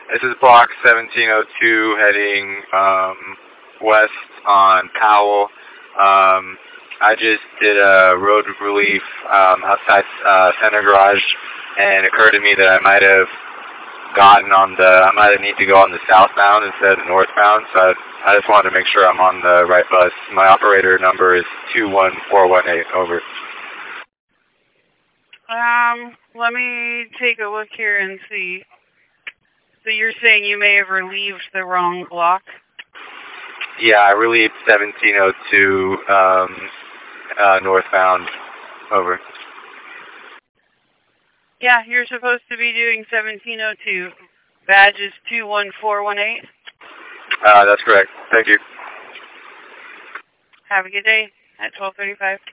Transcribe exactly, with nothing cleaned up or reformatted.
This is block seventeen oh two heading um, west on Powell. Um, I just did a road relief um, outside uh, Center Garage, and it occurred to me that I might have gotten on the, I might have need to go on the southbound instead of the northbound, so I, I just wanted to make sure I'm on the right bus. My operator number is two one four one eight, over. Um, let me take a look here and see. So you're saying you may have relieved the wrong block? Yeah, I relieved seventeen oh two um, uh, northbound, over. Yeah, you're supposed to be doing seventeen oh two. Badge is two one four one eight. Uh, that's correct. Thank you. Have a good day at twelve thirty-five.